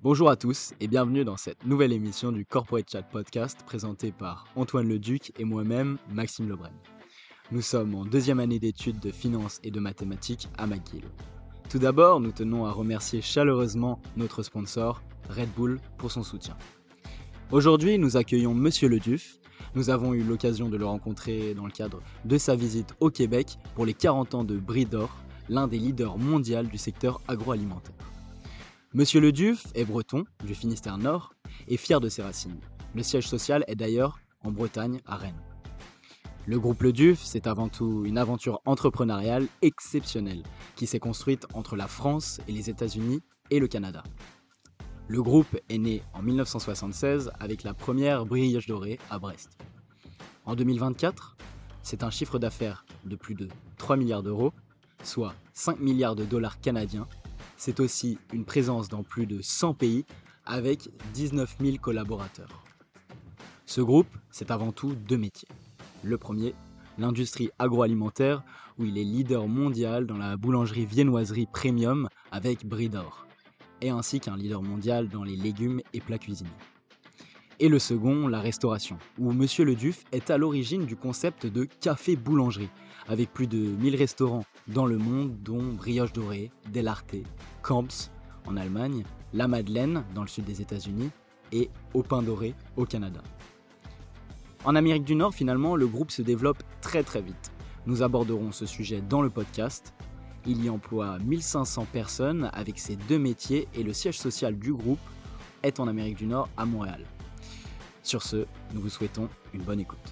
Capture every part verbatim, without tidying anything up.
Bonjour à tous et bienvenue dans cette nouvelle émission du Corporate Chat Podcast présentée par Antoine Leduc et moi-même, Maxime Lebrun. Nous sommes en deuxième année d'études de finance et de mathématiques à McGill. Tout d'abord, nous tenons à remercier chaleureusement notre sponsor, Red Bull, pour son soutien. Aujourd'hui, nous accueillons Monsieur Leduf. Nous avons eu l'occasion de le rencontrer dans le cadre de sa visite au Québec pour les quarante ans de Brie d'Or, l'un des leaders mondiaux du secteur agroalimentaire. Monsieur Leduf est breton, du Finistère Nord, et fier de ses racines. Le siège social est d'ailleurs en Bretagne, à Rennes. Le groupe Leduf, c'est avant tout une aventure entrepreneuriale exceptionnelle qui s'est construite entre la France et les États-Unis et le Canada. Le groupe est né en dix-neuf cent soixante-seize avec la première brioche dorée à Brest. En deux mille vingt-quatre, c'est un chiffre d'affaires de plus de trois milliards d'euros, soit cinq milliards de dollars canadiens. C'est aussi une présence dans plus de cent pays avec dix-neuf mille collaborateurs. Ce groupe, c'est avant tout deux métiers. Le premier, l'industrie agroalimentaire, où il est leader mondial dans la boulangerie-viennoiserie premium avec Brie d'Or, et ainsi qu'un leader mondial dans les légumes et plats cuisinés. Et le second, la restauration, où Monsieur Leduf est à l'origine du concept de café-boulangerie, avec plus de mille restaurants dans le monde, dont Brioche Dorée, Del Arte, Camps en Allemagne, La Madeleine dans le sud des États-Unis et Au Pain Doré au Canada. En Amérique du Nord, finalement, le groupe se développe très très vite. Nous aborderons ce sujet dans le podcast. Il y emploie mille cinq cents personnes avec ses deux métiers et le siège social du groupe est en Amérique du Nord à Montréal. Sur ce, nous vous souhaitons une bonne écoute.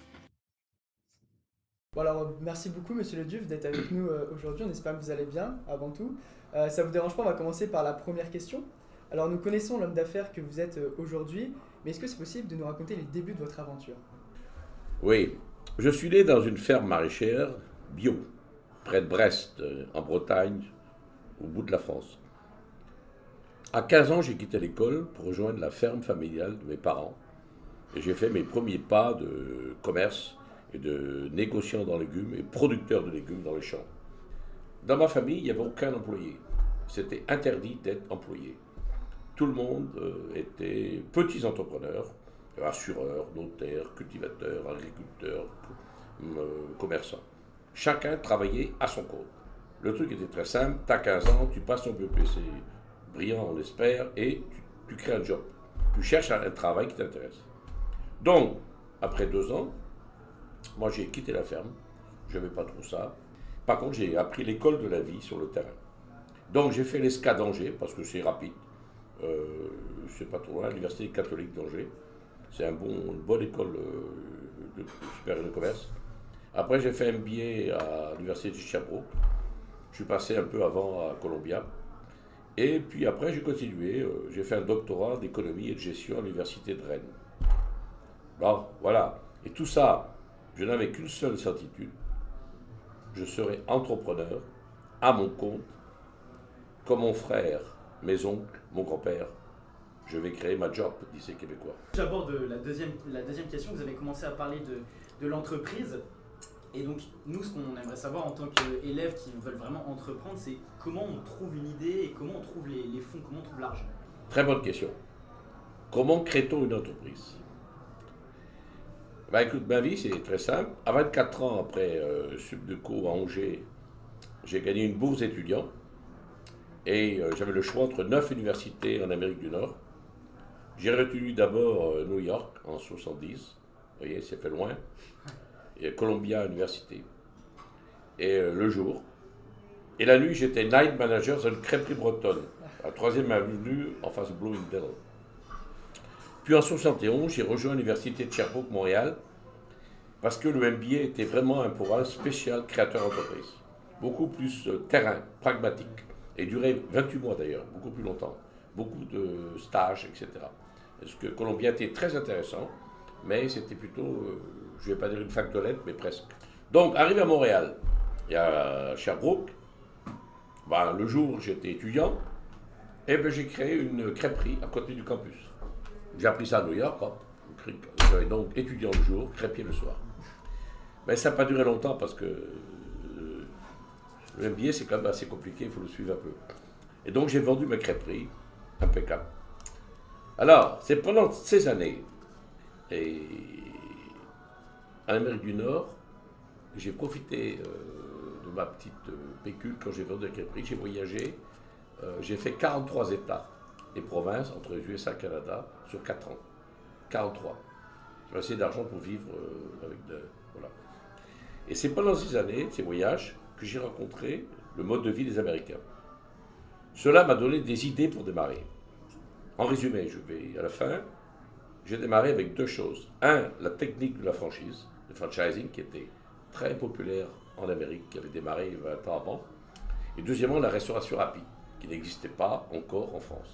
Bon alors, merci beaucoup Monsieur Leduf d'être avec nous euh, aujourd'hui, on espère que vous allez bien avant tout. Euh, ça vous dérange pas, on va commencer par la première question. Alors nous connaissons l'homme d'affaires que vous êtes euh, aujourd'hui, mais est-ce que c'est possible de nous raconter les débuts de votre aventure ? Oui, je suis né dans une ferme maraîchère bio, près de Brest, euh, en Bretagne, au bout de la France. À quinze ans, j'ai quitté l'école pour rejoindre la ferme familiale de mes parents et j'ai fait mes premiers pas de commerce et de négociant dans les légumes et producteur de légumes dans les champs. Dans ma famille, il n'y avait aucun employé. C'était interdit d'être employé. Tout le monde euh, était petits entrepreneurs, assureurs, notaires, cultivateurs, agriculteurs, euh, commerçants. Chacun travaillait à son compte. Le truc était très simple, tu as quinze ans, tu passes ton B E P C brillant, on l'espère, et tu, tu crées un job. Tu cherches un travail qui t'intéresse. Donc, après deux ans, moi, j'ai quitté la ferme, je n'aimais pas trop ça. Par contre, j'ai appris l'école de la vie sur le terrain. Donc, j'ai fait l'E S C A d'Angers, parce que c'est rapide. Euh, c'est pas trop loin, l'Université catholique d'Angers. C'est un bon, une bonne école euh, de, de supérieure de commerce. Après, j'ai fait un M B A à l'Université de Sherbrooke. Je suis passé un peu avant à Columbia. Et puis après, j'ai continué. Euh, j'ai fait un doctorat d'économie et de gestion à l'Université de Rennes. Bon, voilà. Et tout ça, je n'avais qu'une seule certitude, je serai entrepreneur, à mon compte, comme mon frère, mes oncles, mon grand-père. Je vais créer ma job, disent les Québécois. J'aborde la deuxième, la deuxième question, vous avez commencé à parler de, de l'entreprise. Et donc, nous, ce qu'on aimerait savoir en tant qu'élèves qui veulent vraiment entreprendre, c'est comment on trouve une idée et comment on trouve les, les fonds, comment on trouve l'argent. Très bonne question. Comment crée-t-on une entreprise ? Ben écoute, ma vie, c'est très simple. À vingt-quatre ans, après euh, Subdeco à Angers, j'ai gagné une bourse d'étudiant. Et euh, j'avais le choix entre neuf universités en Amérique du Nord. J'ai retenu d'abord euh, New York en soixante-dix. Vous voyez, c'est fait loin. Et Columbia Université. Et euh, le jour. Et la nuit, j'étais night manager dans une crêperie bretonne, à la troisième avenue, en face de Bloomingdale. Puis en soixante et onze, j'ai rejoint l'Université de Sherbrooke, Montréal, parce que le M B A était vraiment un programme spécial créateur d'entreprise. Beaucoup plus euh, terrain, pragmatique, et durait vingt-huit mois d'ailleurs, beaucoup plus longtemps. Beaucoup de stages, et cetera. Parce que Columbia était très intéressant, mais c'était plutôt, euh, je ne vais pas dire une fac de lettres, mais presque. Donc, arrivé à Montréal, et à Sherbrooke, ben, le jour où j'étais étudiant, et ben, j'ai créé une crêperie à côté du campus. J'ai appris ça à New York, hop. J'avais donc étudiant le jour, crêpier le soir. Mais ça n'a pas duré longtemps parce que euh, le M B A c'est quand même assez compliqué, il faut le suivre un peu. Et donc j'ai vendu ma crêperie, impeccable. Alors, c'est pendant ces années, et en Amérique du Nord, j'ai profité euh, de ma petite euh, pécule quand j'ai vendu avec le prix, j'ai voyagé, euh, j'ai fait quarante-trois États et provinces entre les U S A et le Canada sur quatre ans. quarante-trois. J'ai assez d'argent pour vivre euh, avec de... Voilà. Et c'est pendant ces années, ces voyages, que j'ai rencontré le mode de vie des Américains. Cela m'a donné des idées pour démarrer. En résumé, je vais à la fin, j'ai démarré avec deux choses. Un, la technique de la franchise, le franchising, qui était très populaire en Amérique, qui avait démarré vingt ans avant. Et deuxièmement, la restauration rapide, qui n'existait pas encore en France.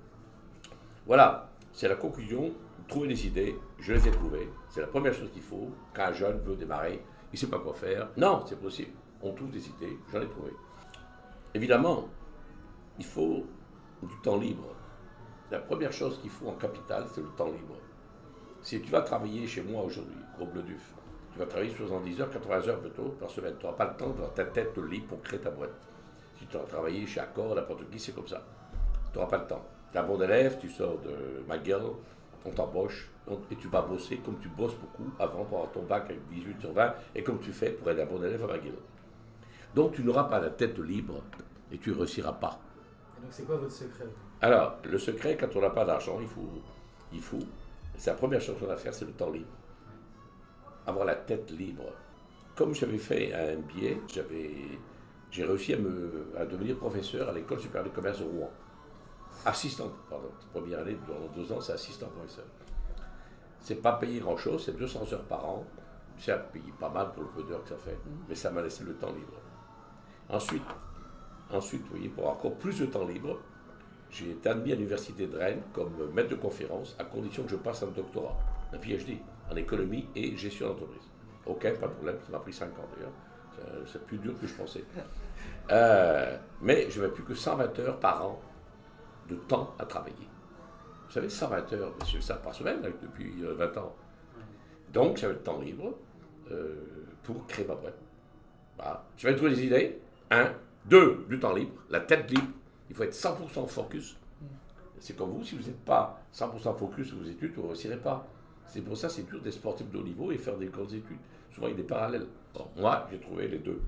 Voilà, c'est la conclusion. Trouver des idées, je les ai trouvées. C'est la première chose qu'il faut quand un jeune veut démarrer. Il ne sait pas quoi faire. Non, c'est possible. On trouve des idées, j'en ai trouvé. Évidemment, il faut du temps libre. La première chose qu'il faut en capital, c'est le temps libre. Si tu vas travailler chez moi aujourd'hui, au Bleu d'Uf, tu vas travailler soixante-dix heures, quatre-vingts heures plutôt par semaine. Tu n'auras pas le temps dans ta tête libre pour créer ta boîte. Si tu vas travailler chez Accor, n'importe qui, c'est comme ça. Tu n'auras pas le temps. Tu es un bon élève, tu sors de McGill, on t'embauche et tu vas bosser comme tu bosses beaucoup avant pour avoir ton bac avec dix-huit sur vingt et comme tu fais pour être un bon élève à McGill. Donc tu n'auras pas la tête libre et tu ne réussiras pas. Et donc c'est quoi votre secret? Alors, le secret, quand on n'a pas d'argent, il faut, il faut, c'est la première chose qu'on a à faire, c'est le temps libre. Avoir la tête libre. Comme j'avais fait un M B A, j'avais, j'ai réussi à, me, à devenir professeur à l'école supérieure de commerce de Rouen. Assistant, pardon, première année, pendant deux ans, c'est assistant professeur. C'est pas payé grand-chose, c'est deux cents heures par an. Ça paye pas mal pour le peu d'heures que ça fait, mais ça m'a laissé le temps libre. Ensuite, ensuite, vous voyez, pour encore plus de temps libre, j'ai été admis à l'université de Rennes comme maître de conférence à condition que je passe un doctorat, un P H D, en économie et gestion d'entreprise. Ok, pas de problème, ça m'a pris cinq ans d'ailleurs, c'est plus dur que je pensais. Euh, mais je n'avais plus que cent vingt heures par an de temps à travailler. Vous savez, cent vingt heures, c'est ça par semaine depuis vingt ans. Donc j'avais le temps libre euh, pour créer ma boîte. Voilà. J'avais trouvé des idées. Un, deux, du temps libre, la tête libre. Il faut être cent pour cent focus. C'est comme vous, si vous n'êtes pas cent pour cent focus sur vos études, vous ne réussirez pas. C'est pour ça que c'est dur d'être sportif de haut niveau et faire des grandes études. Souvent, il y a des parallèles. Bon, moi, j'ai trouvé les deux.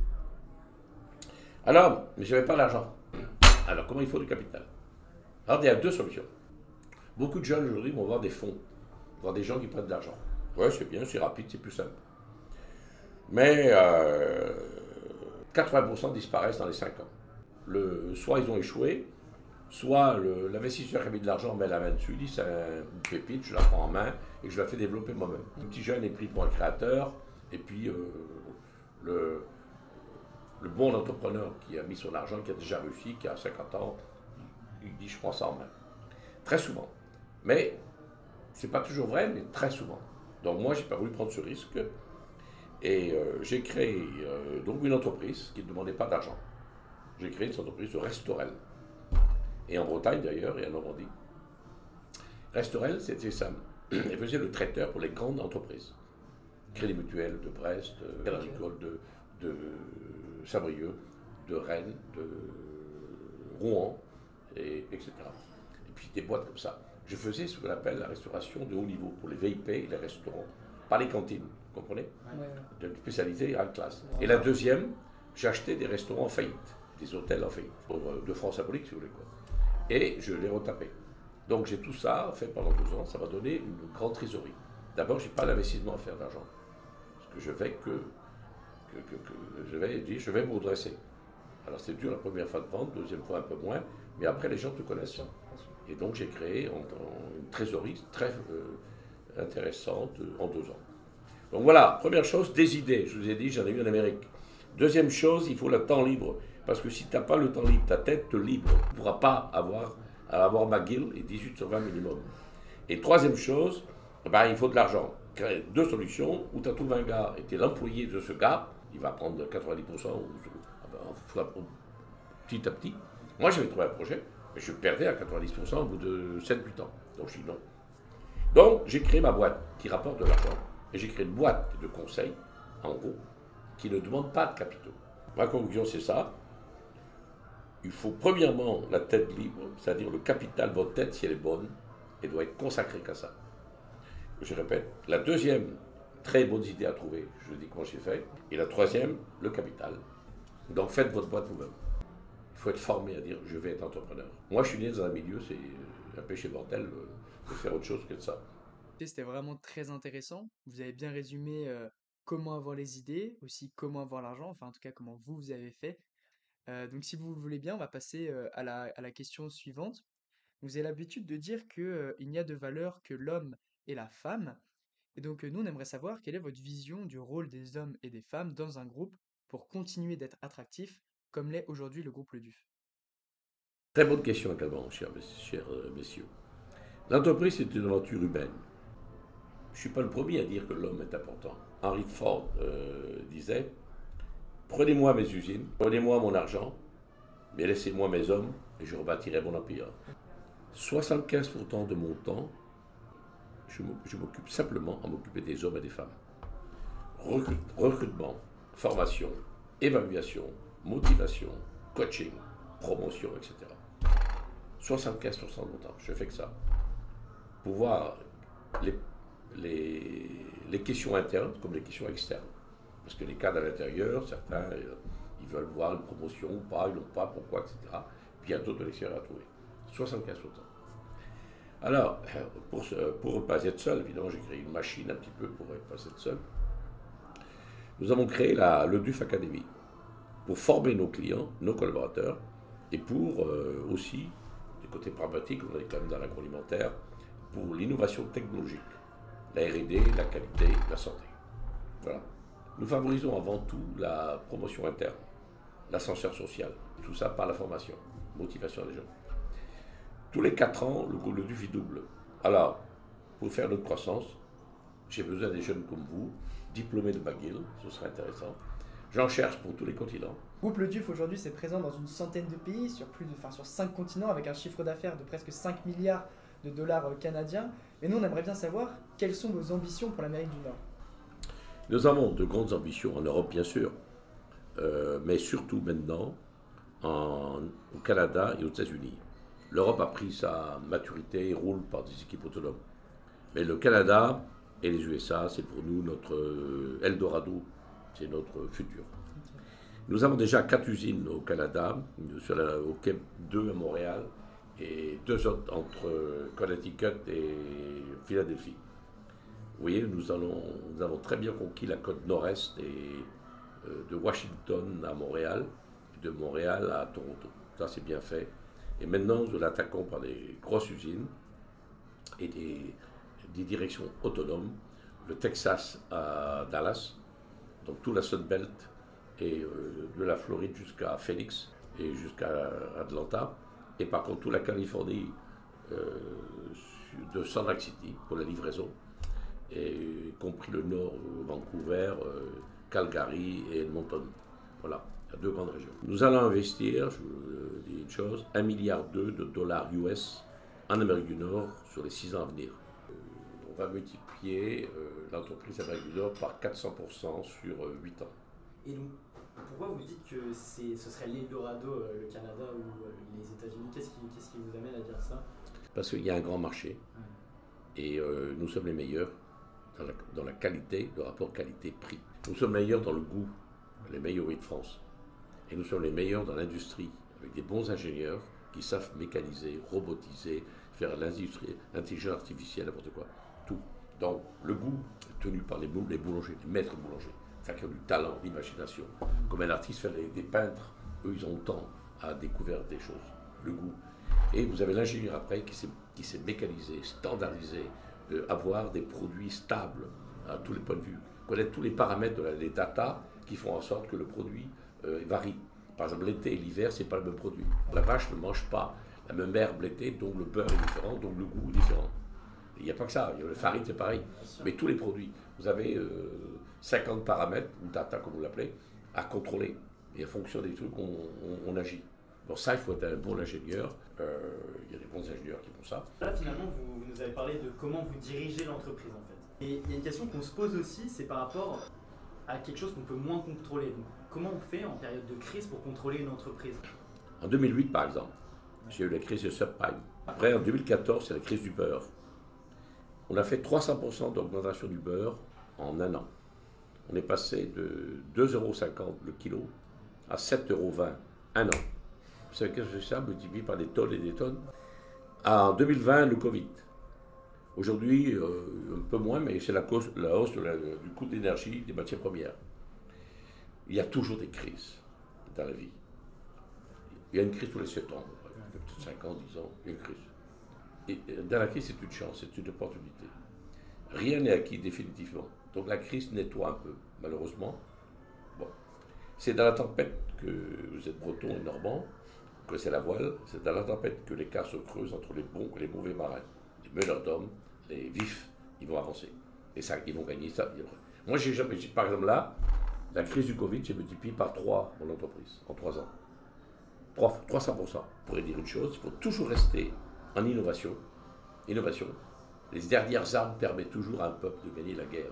Alors, mais je n'avais pas l'argent. Alors, comment il faut du capital? Alors, il y a deux solutions. Beaucoup de jeunes aujourd'hui vont voir des fonds, voir des gens qui prennent de l'argent. Ouais, c'est bien, c'est rapide, c'est plus simple. Mais euh, quatre-vingts pour cent disparaissent dans les cinq ans. Le, soit ils ont échoué, soit le, l'investisseur qui a mis de l'argent met la main dessus, dit c'est une pépite, je la prends en main et je la fais développer moi-même. Un petit jeune est pris pour un créateur, et puis euh, le, le bon entrepreneur qui a mis son argent, qui a déjà réussi, qui a cinquante ans, il dit je prends ça en main. Très souvent. Mais c'est pas toujours vrai, mais très souvent. Donc moi, j'ai pas voulu prendre ce risque et euh, j'ai créé euh, donc une entreprise qui ne demandait pas d'argent. J'ai créé une entreprise de Restorel. Et en Bretagne d'ailleurs, et en Normandie. Restorel, c'était ça. Elle faisait le traiteur pour les grandes entreprises. Crédit Mutuel de Brest, Crédit Agricole de, de Saint-Brieuc, de Rennes, de Rouen, et, etc. Et puis des boîtes comme ça. Je faisais ce qu'on appelle la restauration de haut niveau pour les V I P et les restaurants, pas les cantines, vous comprenez? Ouais. De spécialité en classe. Ouais. Et la deuxième, j'achetais des restaurants en faillite, des hôtels en faillite, pour, de francs symboliques si vous voulez quoi. Et je les retapais. Donc j'ai tout ça fait pendant deux ans, ça m'a donné une grande trésorerie. D'abord, je n'ai pas d'investissement à faire d'argent, parce que je vais que, que, que, que je vais dire, je vais me redresser. Alors c'est dur la première fois de vente, deuxième fois un peu moins, mais après les gens te connaissent. Et donc j'ai créé en, en, une trésorerie très euh, intéressante euh, en deux ans. Donc voilà, première chose, des idées. Je vous ai dit, j'en ai eu en Amérique. Deuxième chose, il faut le temps libre. Parce que si tu n'as pas le temps libre, ta tête libre, tu ne pourras pas avoir, avoir McGill et dix-huit sur vingt minimum. Et troisième chose, ben, il faut de l'argent. Créer deux solutions, où tu as trouvé un gars et tu es l'employé de ce gars, il va prendre quatre-vingt-dix pour cent ou, petit à petit. Moi j'avais trouvé un projet, mais je perdais à quatre-vingt-dix pour cent au bout de sept huit ans. Donc je dis non. Donc j'ai créé ma boîte qui rapporte de l'argent. Et j'ai créé une boîte de conseil, en gros, qui ne demande pas de capitaux. Ma conclusion c'est ça. Il faut premièrement la tête libre, c'est-à-dire le capital, votre tête si elle est bonne, et doit être consacré qu'à ça. Je répète, la deuxième, très bonne idée à trouver, je dis comment j'ai fait, et la troisième, le capital. Donc faites votre boîte vous-même. Il faut être formé à dire je vais être entrepreneur. Moi je suis né dans un milieu, c'est un péché mortel de faire autre chose que de ça. C'était vraiment très intéressant. Vous avez bien résumé euh, comment avoir les idées, aussi comment avoir l'argent, enfin en tout cas comment vous, vous avez fait. Euh, donc si vous le voulez bien, on va passer euh, à la, à la question suivante. Vous avez l'habitude de dire que, euh, il n'y a de valeur que l'homme et la femme. Et donc euh, nous, on aimerait savoir quelle est votre vision du rôle des hommes et des femmes dans un groupe pour continuer d'être attractif, comme l'est aujourd'hui le groupe Le Duf. Très bonne question également, chers, chers euh, messieurs. L'entreprise est une aventure humaine. Je ne suis pas le premier à dire que l'homme est important. Henry Ford euh, disait « Prenez-moi mes usines, prenez-moi mon argent, mais laissez-moi mes hommes et je rebâtirai mon empire. » soixante-quinze pour cent de mon temps, je m'occupe simplement à m'occuper des hommes et des femmes. Recrut, recrutement, formation, évaluation, motivation, coaching, promotion, et cetera. soixante-quinze pour cent de mon temps, je fais que ça. Pour voir les, les, les questions internes comme les questions externes. Parce que les cadres à l'intérieur, certains, ils veulent voir une promotion ou pas, ils n'ont pas, pourquoi, et cetera. Puis il y a d'autres de l'extérieur à trouver. soixante-quinze pour cent. Alors, pour ne pas être seul, évidemment, j'ai créé une machine un petit peu pour ne pas être seul. Nous avons créé la, le Duf Academy pour former nos clients, nos collaborateurs, et pour euh, aussi, du côté pragmatique, on est quand même dans l'agroalimentaire, pour l'innovation technologique, la R et D, la qualité, la santé. Voilà. Nous favorisons avant tout la promotion interne, l'ascenseur social, tout ça par la formation, motivation des jeunes. Tous les quatre ans, le groupe Le Duf double. Alors, pour faire notre croissance, j'ai besoin des jeunes comme vous, diplômés de McGill, ce serait intéressant. J'en cherche pour tous les continents. Le groupe Le Duf aujourd'hui c'est présent dans une centaine de pays, sur plus de, enfin, sur cinq continents, avec un chiffre d'affaires de presque cinq milliards de dollars canadiens. Mais nous, on aimerait bien savoir quelles sont vos ambitions pour l'Amérique du Nord. Nous avons de grandes ambitions en Europe, bien sûr, euh, mais surtout maintenant en, au Canada et aux États-Unis. L'Europe a pris sa maturité et roule par des équipes autonomes. Mais le Canada et les U S A, c'est pour nous notre Eldorado, c'est notre futur. Nous avons déjà quatre usines au Canada, sur la, au Québec, deux à Montréal et deux autres entre Connecticut et Philadelphie. Vous voyez, nous, allons, nous avons très bien conquis la côte nord-est et, euh, de Washington à Montréal, et de Montréal à Toronto. Ça, c'est bien fait. Et maintenant, nous l'attaquons par des grosses usines et des, des directions autonomes. Le Texas à Dallas, donc tout la Sunbelt, et euh, de la Floride jusqu'à Phoenix et jusqu'à Atlanta. Et par contre, toute la Californie euh, de Salt Lake City pour la livraison, et y compris le nord, Vancouver, euh, Calgary et Edmonton. Voilà. Deux grandes régions. Nous allons investir, je vous dis une chose, un virgule deux milliard de dollars U S en Amérique du Nord sur les six ans à venir. Euh, on va multiplier euh, l'entreprise Amérique du Nord par quatre cents pour cent sur euh, huit ans. Et donc, pourquoi vous dites que c'est, ce serait l'Eldorado, euh, le Canada ou euh, les États-Unis? Qu'est-ce qui, qu'est-ce qui vous amène à dire ça? Parce qu'il y a un grand marché ouais. et euh, nous sommes les meilleurs dans la, dans la qualité, le rapport qualité-prix. Nous sommes meilleurs dans le goût, les meilleurs de France. Et nous sommes les meilleurs dans l'industrie, avec des bons ingénieurs qui savent mécaniser, robotiser, faire l'industrie, l'intelligence artificielle, n'importe quoi. Tout. Donc, le goût est tenu par les, les boulangers, les maîtres boulangers. C'est-à-dire qui ont du talent, d'imagination. Comme un artiste fait des, des peintres, eux, ils ont le temps à découvrir des choses. Le goût. Et vous avez l'ingénieur après qui sait, qui sait mécaniser, standardiser, euh, avoir des produits stables à tous les points de vue, connaître tous les paramètres de la, des data qui font en sorte que le produit Euh, varie. Par exemple, l'été et l'hiver, c'est pas le même produit. La vache ne mange pas la même herbe l'été, donc le beurre est différent, donc le goût est différent. Il n'y a pas que ça, le farine c'est pareil. Mais tous les produits, vous avez euh, cinquante paramètres, ou data comme vous l'appelez, à contrôler. Et en fonction des trucs, on, on, on agit. Bon, ça, il faut être un bon ingénieur. Euh, il y a des bons ingénieurs qui font ça. Là, finalement, vous, vous nous avez parlé de comment vous dirigez l'entreprise, en fait. Et il y a une question qu'on se pose aussi, c'est par rapport à quelque chose qu'on peut moins contrôler. Donc, comment on fait en période de crise pour contrôler une entreprise? En deux mille huit, par exemple, ouais. j'ai eu la crise de Subprime. Après, en deux mille quatorze, c'est la crise du beurre. On a fait trois cents pour cent d'augmentation du beurre en un an. On est passé de deux euros cinquante le kilo à sept euros vingt un an. Vous savez qu'est-ce que c'est ça, multiplié par des tonnes et des tonnes. En deux mille vingt, le Covid. Aujourd'hui, euh, un peu moins, mais c'est la, cause, la hausse de la, du coût de l'énergie, des matières premières. Il y a toujours des crises dans la vie. Il y a une crise tous les sept ans, peut-être cinq ans, dix ans, il y a une crise. Et dans la crise, c'est une chance, c'est une opportunité. Rien n'est acquis définitivement. Donc la crise nettoie un peu, malheureusement. Bon. C'est dans la tempête que vous êtes breton et normand, que c'est la voile, c'est dans la tempête que les cas se creusent entre les bons et les mauvais marins. Les meneurs d'hommes, les vifs, ils vont avancer. Et ça, ils vont gagner ça. Moi, j'ai jamais, par exemple là, la crise du Covid, j'ai multiplié par trois mon entreprise, en trois ans. trois cents pour cent. On pourrait dire une chose, il faut toujours rester en innovation. Innovation. Les dernières armes permettent toujours à un peuple de gagner la guerre.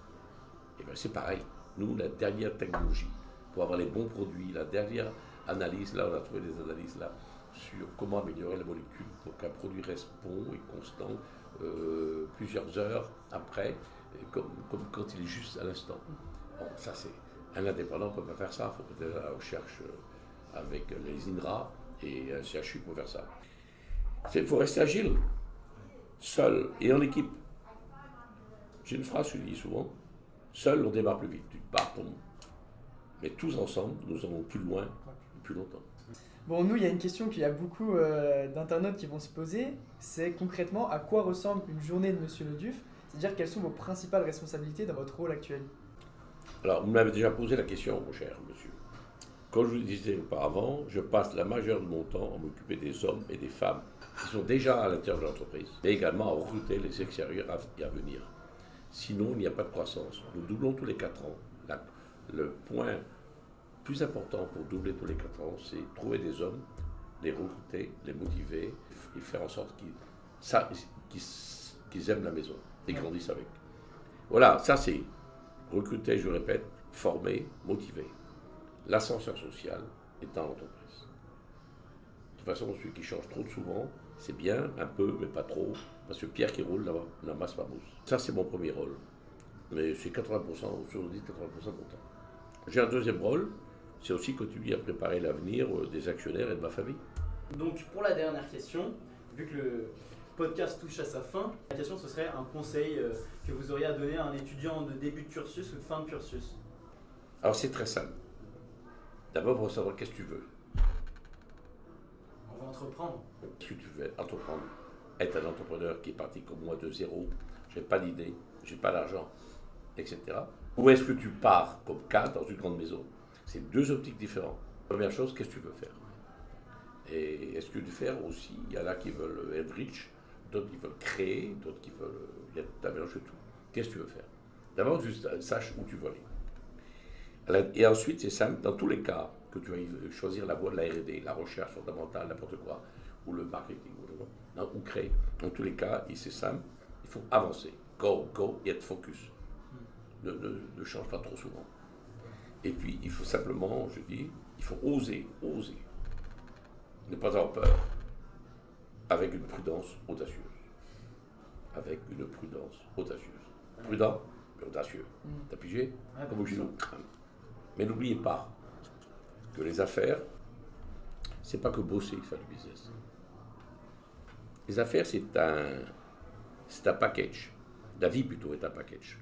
Et bien c'est pareil. Nous, la dernière technologie, pour avoir les bons produits, la dernière analyse, là, on a trouvé des analyses là, sur comment améliorer la molécule pour qu'un produit reste bon et constant euh, plusieurs heures après, comme, comme quand il est juste à l'instant. Bon, ça c'est un indépendant ne peut pas faire ça, il faut peut-être la recherche avec les INRA et un C H U pour faire ça. Il faut rester agile, seul et en équipe. J'ai une phrase que je dis souvent, seul on démarre plus vite, tu pars pour nous. Mais tous ensemble, nous allons plus loin, plus longtemps. Bon, nous, il y a une question qu'il y a beaucoup euh, d'internautes qui vont se poser, c'est concrètement à quoi ressemble une journée de Monsieur Le Duf, c'est-à-dire quelles sont vos principales responsabilités dans votre rôle actuel. Alors, vous m'avez déjà posé la question, mon cher monsieur. Comme je vous le disais auparavant, je passe la majeure de mon temps à m'occuper des hommes et des femmes qui sont déjà à l'intérieur de l'entreprise, mais également à recruter les extérieurs à, à venir. Sinon, il n'y a pas de croissance. Nous doublons tous les quatre ans. La, le point plus important pour doubler tous les quatre ans, c'est trouver des hommes, les recruter, les motiver et faire en sorte qu'ils, ça, qu'ils, qu'ils aiment la maison et grandissent avec. Voilà, ça c'est recruter, je répète, former, motiver. L'ascenseur social est dans l'entreprise. De toute façon, celui qui change trop souvent, c'est bien, un peu, mais pas trop, parce que pierre qui roule n'amasse pas mousse. Ça, c'est mon premier rôle. Mais c'est quatre-vingts pour cent, soixante-dix à quatre-vingts pour cent de mon temps. J'ai un deuxième rôle, c'est aussi continuer à préparer l'avenir des actionnaires et de ma famille. Donc, pour la dernière question, vu que le podcast touche à sa fin, la question, ce serait un conseil que vous auriez à donner à un étudiant de début de cursus ou de fin de cursus. Alors, c'est très simple. D'abord, il faut savoir qu'est-ce que tu veux. On va entreprendre. Qu'est-ce que tu veux entreprendre? Être un entrepreneur qui est parti comme moi de zéro, j'ai pas d'idée, j'ai pas d'argent, et cetera. Ou est-ce que tu pars comme cadre dans une grande maison? C'est deux optiques différentes. Première chose, qu'est-ce que tu veux faire? Et est-ce que tu veux faire aussi? Il y en a qui veulent être riches, d'autres qui veulent créer, d'autres qui veulent... Il y a un mélange de tout. Qu'est-ce que tu veux faire? D'abord, tu saches où tu veux aller. Et ensuite, c'est simple, dans tous les cas, que tu vas choisir la voie de la R et D, la recherche fondamentale, n'importe quoi, ou le marketing, ou, ou créer. Dans tous les cas, c'est simple, il faut avancer. Go, go, et être focus. Ne, ne, ne change pas trop souvent. Et puis, il faut simplement, je dis, il faut oser, oser. Ne pas avoir peur. Avec une prudence audacieuse. Avec une prudence audacieuse. Prudent, mais audacieux. Mm. T'as pigé? Ouais, comme chez nous. Mais n'oubliez pas que les affaires, c'est pas que bosser, faire du business. Les affaires, c'est un, c'est un package. La vie, plutôt, est un package.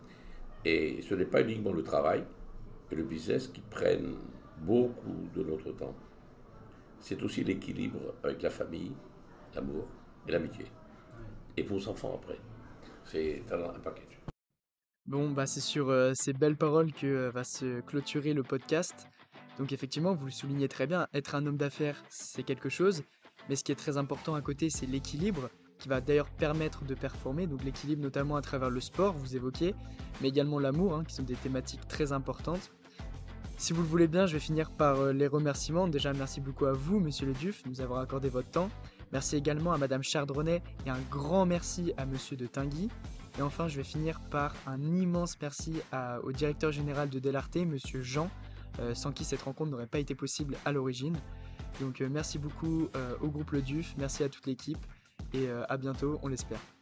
Et ce n'est pas uniquement le travail et le business qui prennent beaucoup de notre temps. C'est aussi l'équilibre avec la famille, l'amour et l'amitié. Et vos enfants après. C'est un, un package. Bon, bah c'est sur euh, ces belles paroles que euh, va se clôturer le podcast. Donc effectivement, vous le soulignez très bien, être un homme d'affaires, c'est quelque chose. Mais ce qui est très important à côté, c'est l'équilibre, qui va d'ailleurs permettre de performer. Donc l'équilibre notamment à travers le sport, vous évoquez, mais également l'amour, hein, qui sont des thématiques très importantes. Si vous le voulez bien, je vais finir par euh, les remerciements. Déjà, merci beaucoup à vous, Monsieur Le Duf, de nous avoir accordé votre temps. Merci également à Madame Chardronnet et un grand merci à Monsieur de Tinguy. Et enfin, je vais finir par un immense merci à, au directeur général de Delarte, Monsieur Jean, euh, sans qui cette rencontre n'aurait pas été possible à l'origine. Donc euh, merci beaucoup euh, au groupe Le Duf, merci à toute l'équipe et euh, à bientôt, on l'espère.